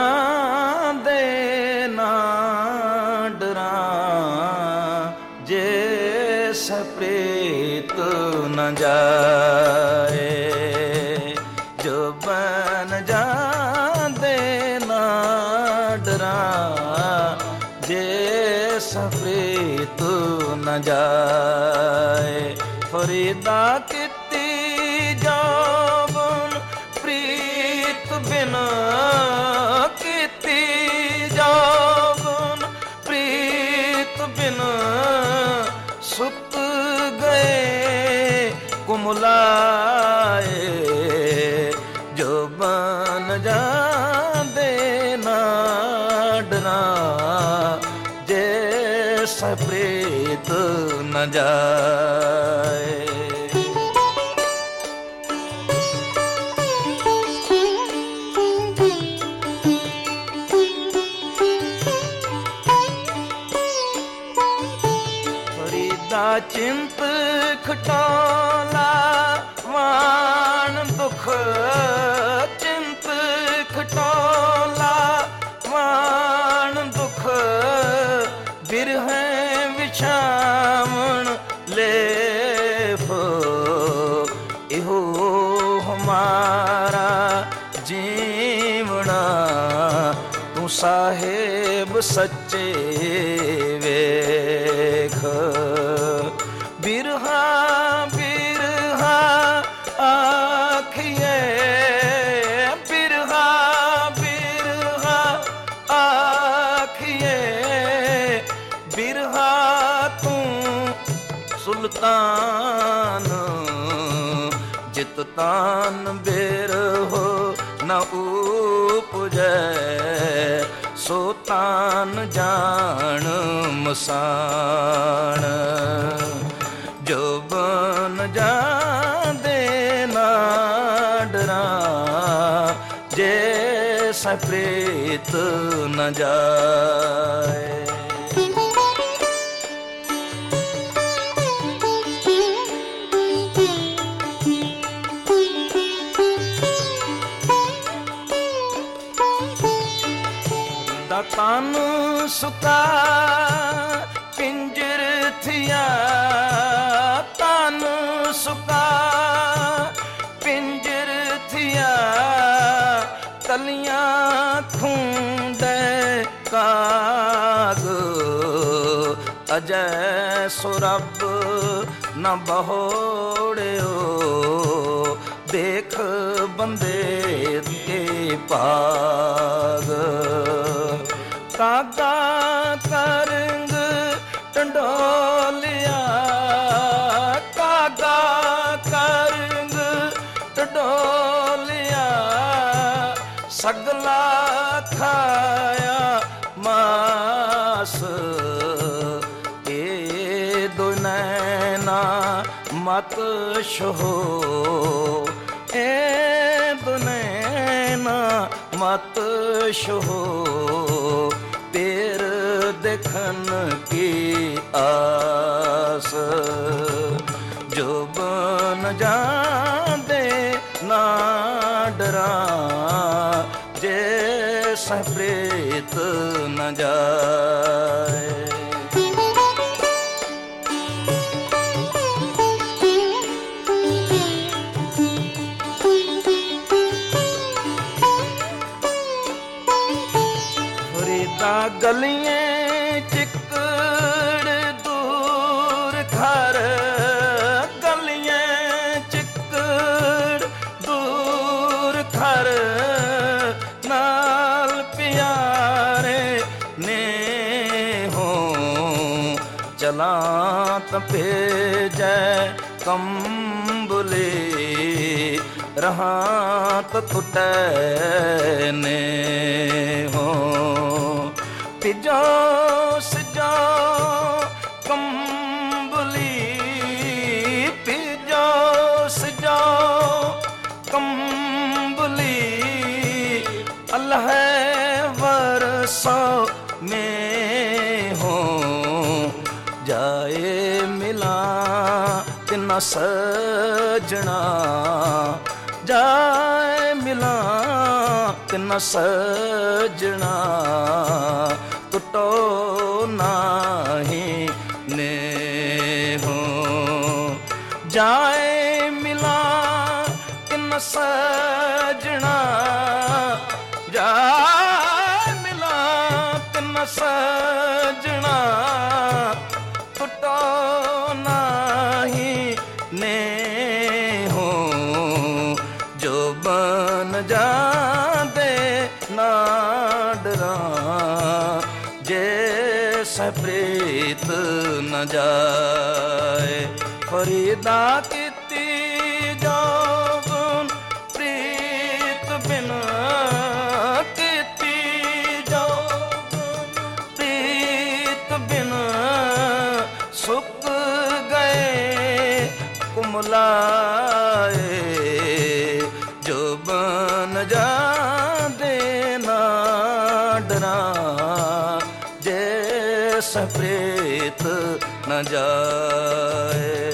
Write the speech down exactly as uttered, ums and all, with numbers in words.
ਜਾਂਦੇ ਨਾ ਡਰਾਂ, ਜੇ ਸਪ੍ਰੀਤ ਨ ਜਾਏ। ਜੋ ਬਨ ਜਾਂਦੇ ਨਾ ਡਰਾਂ, ਜੇ ਸਪ੍ਰੀਤ ਨ ਜਾਏ। ਫਰੀਦਾ ਕੀਤੀ ਜਾਵਨ ਪ੍ਰੀਤ ਬਿਨ, ਕੀਤੀ ਜਾਵਨ ਪ੍ਰੀਤ ਬਿਨ, ਸੁੱਤ ਗਏ ਕੁਮਲਾਏ। ਜੋ ਬਨ ਜਾਂਦੇ ਨਾ ਡਰਾਂ, ਜੇ ਸਪ੍ਰੀਤ ਨ ਜਾਏ। ਫਰੀਦਾ ਚਿੰਤ ਖਟੋਲਾ ਵਾਣ ਦੁਖ, ਚਿੰਤ ਖਟੋਲਾ ਵਾਣ ਦੁਖ, ਬਿਰਹੈ ਵਿਛਾਵਣ ਲੇਫ। ਇਹੋ ਹਮਾਰਾ ਜੀਵਣਾ, ਤੂੰ ਸਾਹਿਬ ਸੱਚੇ ਵੇਖ। ਬਿਰਹਾ ਬਿਰਹਾ ਆਖੀਏ, ਬਿਰਹਾ ਬਿਰਹਾ ਆਖੀਏ। ਬਿਰਹਾ ਤੂੰ ਸੁਲਤਾਨ, ਜਿਤ ਤਾਨ ਬਿਰਹੋ ਨ ਉਪਜੈ। ਸੋ ਤਾਨ ਜਾਣ ਮਸਾਣ, ਜੋ ਬਨ ਜਾਂਦੇ ਨਾ ਡਰਾਂ, ਜੇ ਸਪ੍ਰੀਤ ਨ ਜਾਏ। ਤਨ ਸੁਕਾ ਪਿੰਜਰ ਥਿਆ, ਤਨ ਸੁਕਾ ਪਿੰਜਰ ਥਿਆ। ਤਲੀਆਂ ਖੂੰਡੇ ਕਾਗ, ਅਜੈ ਸੋ ਰੱਬ ਨ ਬਹੋੜਿਓ। ਦੇਖ ਬੰਦੇ ਕੇ ਭਾਗ, ਕਾਗਾ ਕਰੰਗ ਟੰਡੋਲਿਆ। ਕਾਗਾ ਕਰੰਗ ਟੰਡੋਲਿਆ, ਸਗਲਾ ਖਾਇਆ ਮਾਸ। ਇਹ ਦੋ ਨੈਣਾ ਮਤ ਛੋਹ, ਇਹ ਦੋ ਨੈਣਾ ਮਤ ਛੋਹ। ਤੇਰ ਦੇਖਣ ਕੀ ਆਸ, ਜੋ ਬਨ ਜਾਂਦੇ ਨਾ ਡਰਾਂ, ਜੇ ਸਪ੍ਰੀਤ ਨ ਜਾਏ। ਗਲੀਆਂ ਚਿੱਕੜ ਦੂਰ ਘਰ, ਗਲੀਆਂ ਚਿੱਕੜ ਦੂਰ ਘਰ। ਨਾਲ ਪਿਆਰੇ ਨੇ ਹੋ, ਚਲਾਂ ਤਾਂ ਭੇਜੈ ਕੰਬਲੇ। ਰਹਾਂ ਤਾਂ ਟੁੱਟੈ ਨੇ ਹੋ, ਤਿਜੋ ਸਜੋ ਕੰਬਲੀ। ਤਿਜੋ ਸਜੋ ਕੰਬਲੀ, ਅੱਲ੍ਹਾ ਵਰਸੋ में हो जाए मिला तिना सजना जाए मिला ਤਿਨ ਸਜਣਾ ਟੁਟੋ ਨਾਹੀ ਨੇਹੋ ਜਾਏ ਮਿਲਾ ਤਿਨ ਸਜਣਾ ਜਾਏ ਮਿਲਾ ਤਿਨ ਸਜਣਾ ਟੁਟੋ ਨਾਹੀ ਨੇਹੋ ਜੋ ਬਨ ਜਾਂਦੇ ਨਾ ਡਰਾਂ ਜੇ ਸਹਿ ਪ੍ਰੀਤ ਨ ਜਾਏ ਫਰੀਦਾ ਕੀਤੀ ਜੋਗਨ ਪ੍ਰੀਤ ਬਿਨ ਕੀਤੀ ਜੋਗਨ ਪ੍ਰੀਤ ਬਿਨ ਸੁੱਕ ਗਏ ਕੁਮਲਾਏ ਜੋ ਬਨ ਜਾਂਦੇ ਨਾ ਡਰਾਂ ਜੇ ਸਹਿ ਪ੍ਰੀਤ ਨ ਜਾਏ।